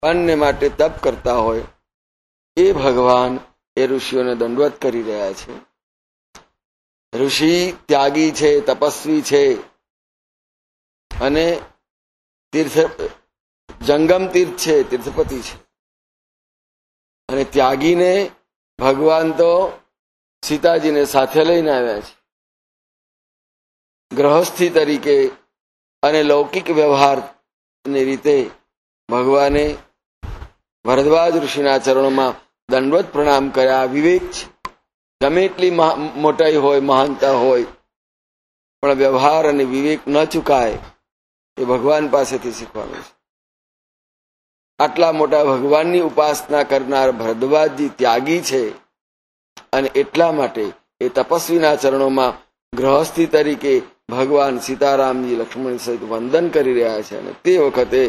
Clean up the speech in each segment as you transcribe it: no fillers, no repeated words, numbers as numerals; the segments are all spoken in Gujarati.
અન્ય માટે તપ કરતા હોય એ ભગવાન એ ઋષિઓને દંડવત કરી રહ્યા છે. ઋષિ ત્યાગી છે, તપસ્વી છે અને જંગમ તીર્થ છે, તીર્થપતિ છે. અને ત્યાગીને ભગવાન તો સીતાજીને સાથે લઈને આવ્યા છે. ગ્રહસ્થી તરીકે અને લૌકિક વ્યવહારની રીતે ભગવાને ભરદ્વાજ ઋષિના ચરણોમાં દંડવત પ્રણામ કર્યા. વિવેક છે. ગમે એટલી મોટાઈ હોય, મહાનતા હોય, પણ વ્યવહાર અને વિવેક ન ચૂકાય એ ભગવાન પાસેથી શીખવાનું છે. આટલા મોટા ભગવાનની ઉપાસના કરનાર ભરદ્વાજજી ત્યાગી છે અને એટલા માટે એ તપસ્વીના ચરણોમાં ગ્રહસ્થી તરીકે ભગવાન સીતારામજી લક્ષ્મણ સહિત વંદન કરી રહ્યા છે. અને તે વખતે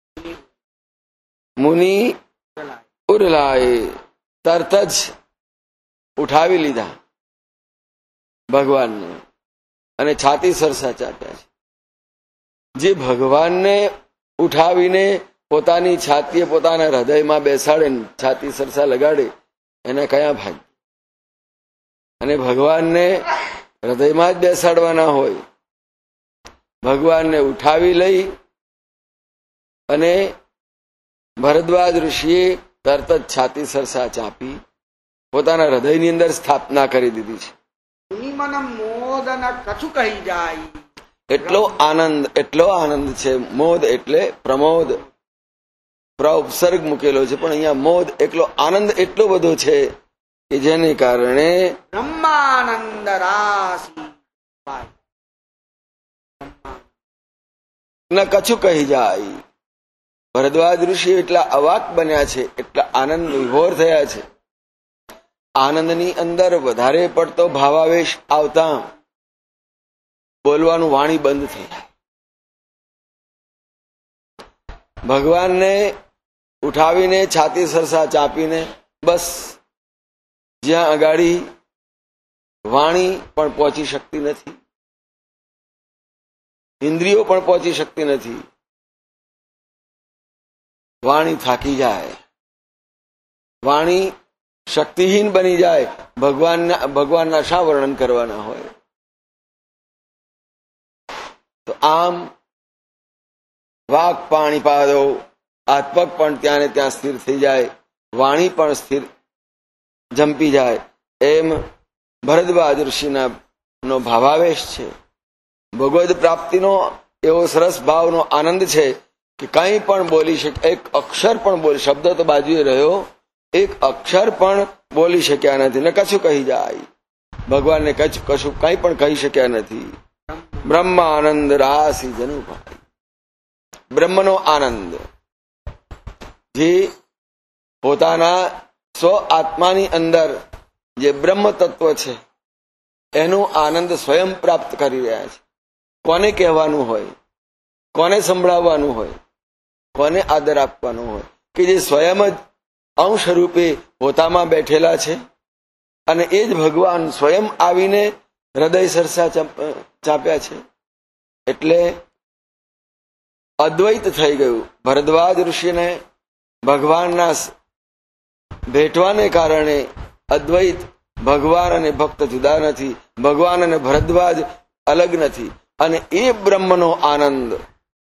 મુનિ ઉરલાએ તરત જ ઉઠાવી લીધા ભગવાનને અને છાતી સરસા ચાપ્યા છે. જે ભગવાનને ઉઠાવીને પોતાની છાતીએ પોતાના હૃદયમાં બેસાડે, છાતી સરસા લગાડે, એને કયા ભાગ. અને ભગવાનને હૃદયમાં જ બેસાડવાના હોય. ભગવાનને ઉઠાવી લઈ અને ભરદ્વાજ ઋષિએ તરત જ છાતી સરસા ચાપી પોતાના હૃદયની અંદર સ્થાપના કરી દીધી છે. એટલો આનંદ છે. મોદ એટલે પ્રમોદ, ઉપસર્ગ મૂકેલો છે, પણ અહીંયા મોદ એટલો આનંદ એટલો બધો છે કે જેને કારણે બ્રહ્માનંદ રાશિ ન કછું કહી જાય. ભરદ્વાજ ઋષિ એટલા અવાક બન્યા છે, એટલા આનંદ વિભોર થયા છે. આનંદની અંદર વધારે પડતો ભાવાવેશ આવતા બોલવાનું વાણી બંધ થઈ જાય. ભગવાનને ઉઠાવીને છાતી સરસા ચાપીને બસ જ્યાં અગાડી વાણી પણ પહોંચી શકતી નથી, ઇન્દ્રિયો પણ પહોંચી શકતી નથી. વાણી થાકી જાય, વાણી શક્તિહીન બની જાય. ભગવાનના શા વર્ણન કરવાના હોય. તો આમ વાક પાણી પાદો, આત્મક પણ ત્યાં ને ત્યાં સ્થિર થઈ જાય, વાણી પણ સ્થિર જંપી જાય. એમ ભરદ્વાજ ઋષિના નો ભાવાવેશ છે. ભગવદ પ્રાપ્તિનો એવો સરસ ભાવનો આનંદ છે કે કંઈ પણ બોલી શકે. એક અક્ષર પણ બોલી, શબ્દ તો બાજુએ રહ્યો, એક અક્ષર પણ બોલી શક્યા નથી ને કશું કહી જાય. ભગવાનને કશું કંઈ પણ કહી શક્યા નથી. બ્રહ્મ આનંદ રાશિ જનુભાઈ, બ્રહ્મનો આનંદ જે પોતાના સ્વ આત્માની અંદર જે બ્રહ્મ તત્વ છે એનો આનંદ સ્વયં પ્રાપ્ત કરી રહ્યા છે. કોને કહેવાનું હોય, કોને સંભળાવવાનું હોય, કોને આદર આપવાનો હોય કે જે સ્વયં જ અંશ રૂપે પોતામાં બેઠેલા છે. અને એ જ ભગવાન સ્વયં આવીને હૃદય સરસા ચાપ્યા છે. એટલે અદ્વૈત થઈ ગયું. ભરદ્વાજ ઋષિને ભગવાનના ભેટવાને કારણે અદ્વૈત, ભગવાન અને ભક્ત જુદા નથી, ભગવાન અને ભરદ્વાજ અલગ નથી. અને એ બ્રહ્મનો આનંદ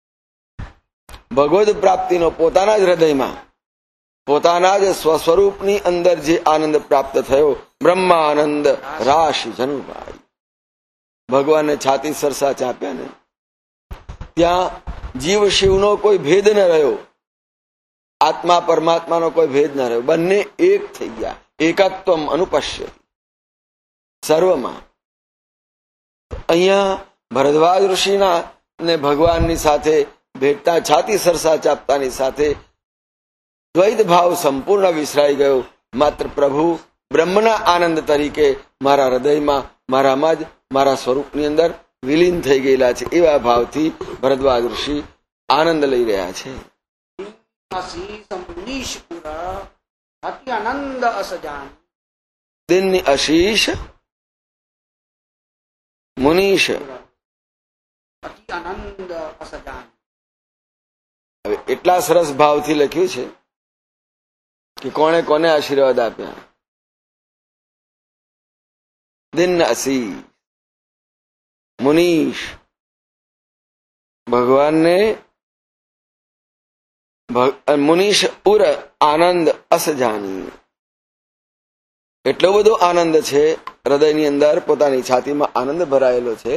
ભગવદ પ્રાપ્તિનો પોતાના જ હૃદયમાં, પોતાના જ સ્વસ્વરૂપની અંદર જે આનંદ પ્રાપ્ત થયો, બ્રહ્માનંદ રાશિ જનુભાઈ. ભગવાનને છાતી સરસા ચાપ્યા ને ત્યાં જીવ શિવનો કોઈ ભેદ ન રહ્યો, આત્મા પરમાત્માનો કોઈ ભેદ ન રહ્યો. બંને એક થઈ ગયા. એકત્વમ અનુપશ્ય સર્વમાં. અહીંયા ભરદ્વાજ ઋષિના ને ભગવાનની સાથે ભેટતા, છાતી સરસા ચાપતાની સાથે દ્વૈત ભાવ સંપૂર્ણ વિસરાઈ ગયો. માત્ર પ્રભુ બ્રહ્મના આનંદ તરીકે મારા હૃદયમાં, મારામાં જ, મારા સ્વરૂપની અંદર વિલીન થઈ ગયેલા છે. એવા ભાવથી ભરદ્વાજ ઋષિ આનંદ લઈ રહ્યા છે. દિનની આશીષ મુનીશ. હવે એટલા સરસ ભાવથી લખ્યું છે કે કોણે કોને આશીર્વાદ આપ્યા. દિન અસી મુનીશ ભગવાનને મુનીશ ઉર આનંદ અસ જાની. એટલો બધો આનંદ છે હૃદયની અંદર, પોતાની છાતીમાં આનંદ ભરાયેલો છે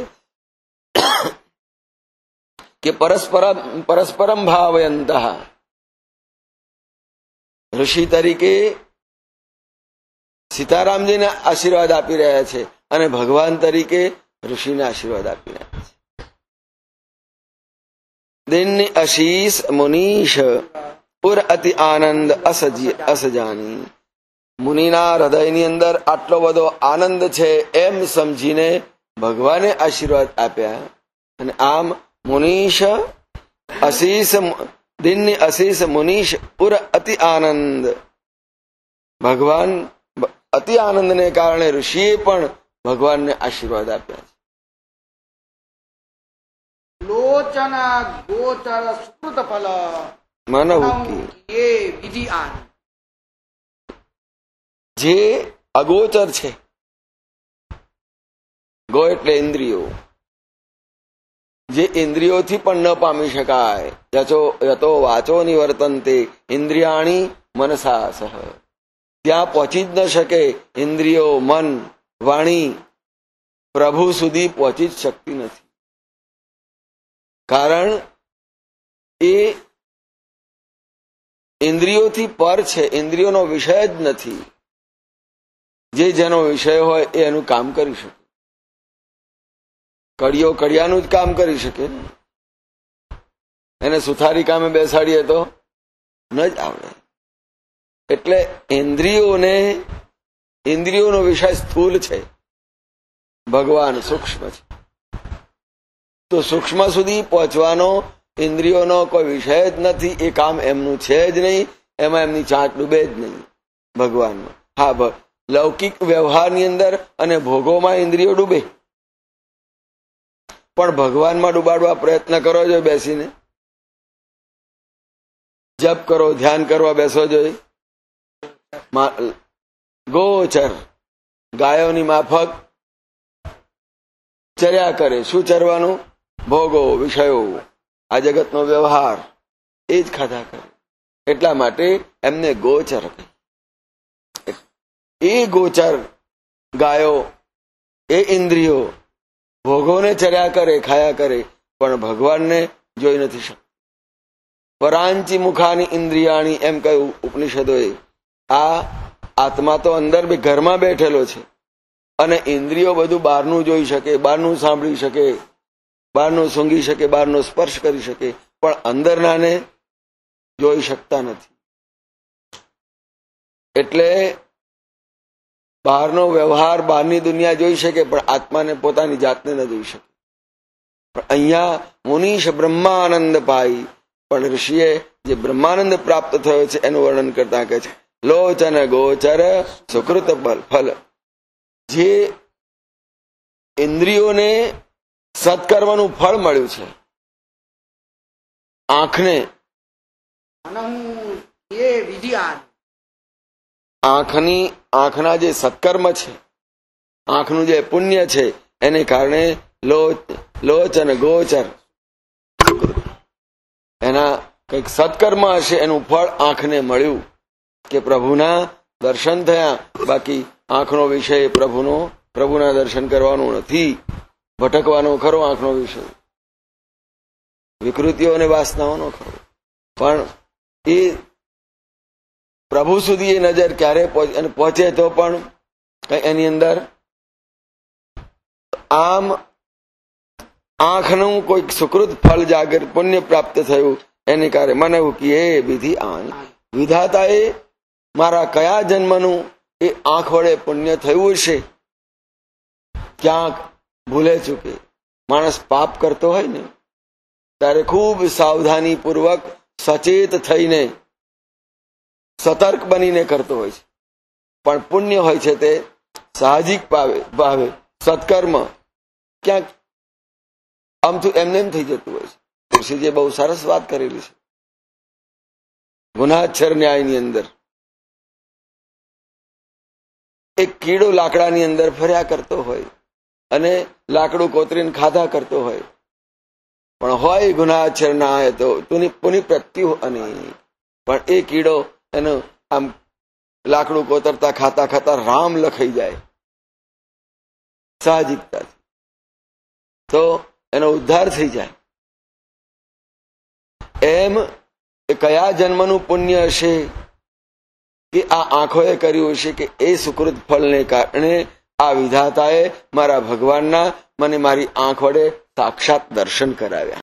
કે પરસ્પરમ ભાવયંત. ઋષિ તરીકે સીતારામજીને આશીર્વાદ આપી રહ્યા છે અને ભગવાન તરીકે ઋષિને આશીર્વાદ આપી રહ્યા છે. દિન આશીષ મુનીશ ઉર અતિ આનંદ અસ જાની. મુનિના હૃદયની અંદર આટલો બધો આનંદ છે એમ સમજીને ભગવાને આશીર્વાદ આપ્યા. અને આમ મુનીશ અશીષ દિનની અશીષ મુનીશ પુર અતિ આનંદ. ભગવાન અતિ આનંદને કારણે ઋષિએ પણ ભગવાનને આશીર્વાદ આપ્યા છે. લોચન ગોચર સુકૃત ફલ મનહુકી એ વિધિ આન. જે અગોચર છે, ગો એટલે ઇન્દ્રિયો, જે ઇન્દ્રિયોથી પણ ન પામી શકાય. યતો વાચો નિવર્તન્તે ઇન્દ્રિયાણી મનસા સહ. ત્યાં પહોંચી જ ન શકે ઇન્દ્રિયો, મન, વાણી પ્રભુ સુધી પહોંચી જ શકતી નથી. કારણ એ ઇન્દ્રિયોથી પર છે, ઇન્દ્રિયોનો વિષય જ નથી. જેનો વિષય હોય એ એનું કામ કરી શકે. કડિયો કડિયાનું જ કામ કરી શકે. એને સુથારી કામે બેસાડીએ તો ન જ આવડે. એટલે ઇન્દ્રિયોનો વિષય સ્થૂલ છે, ભગવાન સૂક્ષ્મ છે. તો સૂક્ષ્મ સુધી પહોંચવાનો ઇન્દ્રિયોનો કોઈ વિષય જ નથી. એ કામ એમનું છે જ નહીં, એમાં એમની ચાંચ ડૂબે જ નહીં ભગવાનમાં. હા, લૌકિક વ્યવહારની અંદર અને ભોગોમાં ઇન્દ્રિયો ડૂબે, પણ ભગવાનમાં ડૂબાડવા પ્રયત્ન કરો જોઈએ. બેસીને જપ કરો, ધ્યાન કરવા બેસો જોઈએ. ગોચર ગાયોની માફક ચર્યા કરે. શું ચરવાનું? ભોગો, વિષયો, આ જગતનો વ્યવહાર એ જ ખાધા કરે. એટલા માટે એમને ગોચર કહે. એ ગોચર ગાયો, એ ઇન્દ્રિયો ભોગોને ચર્યા કરે, ખાયા કરે, પણ ભગવાનને જોઈ નથી શકતા. પરાંચી મુખાની ઇન્દ્રિયાણી એમ કહ્યું ઉપનિષદોએ. આ આત્મા તો અંદર ઘરમાં બેઠેલો છે અને ઇન્દ્રિયો બધું બહારનું જોઈ શકે, બહારનું સાંભળી શકે, બહારનું સૂંઘી શકે, બહારનો સ્પર્શ કરી શકે, પણ અંદરનાને જોઈ શકતા નથી. એટલે બહારનો વ્યવહાર, બહારની દુનિયા જોઈ શકે, પણ આત્માને, પોતાની જાતને ન જોઈ શકે. પણ અહીંયા મુનીશ બ્રહ્માનંદ પાઈ, પણ ઋષિએ જે બ્રહ્માનંદ પ્રાપ્ત થયો છે એનું વર્ણન કરતા કહે છે લોચન ગોચર સુકૃત ફલ. જે ઇન્દ્રિયોને સત્કર્મનું ફળ મળ્યું છે, આંખને એ વિધિ આન. આંખના જે સત્કર્મ છે, આંખનું જે પુણ્ય છે, એને કારણે લોચન ગોચર એના કંઈક સત્કર્મ હશે, એનું ફળ આંખને મળ્યું કે પ્રભુના દર્શન થયા. બાકી આંખનો વિષય પ્રભુના દર્શન કરવાનો નથી, ભટકવાનો ખરો આંખનો વિષય, વિકૃતિઓ અને વાસનાઓનો ખરો. પણ એ પ્રભુ સુધી એ નજર ક્યારે પહોંચે તો પણ કઈ એની અંદર આમ આંખનું કોઈક સુકૃત ફળ જાગર પુણ્ય પ્રાપ્ત થયું એને કારણે મને એ વિધિ આન. વિધાતાએ મારા કયા જન્મનું એ આંખ વડે પુણ્ય થયું હશે. ક્યાંક ભૂલે ચૂકે માણસ પાપ કરતો હોય ને ત્યારે ખૂબ સાવધાની પૂર્વક સચેત થઈને સતર્ક બનીને કરતો હોય છે. પણ પુણ્ય હોય છે તે સાહજિક ભાવે સત્કર્મ ક્યાંક આમથી એમને એમ થઈ જતું હોય છે. તુલસીજીએ બહુ સરસ વાત કરેલી છે ગુનાછર ન્યાયની અંદર એક કીડો લાકડાની અંદર ફર્યા કરતો હોય અને લાકડું કોતરીને ખાધા કરતો હોય, પણ હોય ગુનાછર ના હોય તો પુનિ પ્રત્યુ અને પણ એ કીડો એનું આમ લાકડું કોતરતા ખાતા ખાતા રામ લખાઈ જાય સાહજિકતાથી, તો એનો ઉદ્ધાર થઈ જાય. એમ એ કયા જન્મનું પુણ્ય હશે કે આ આંખોએ કર્યું હશે કે એ સુકૃત ફળને કારણે આ વિધાતાએ મારા ભગવાનના મને મારી આંખ વડે સાક્ષાત દર્શન કરાવ્યા.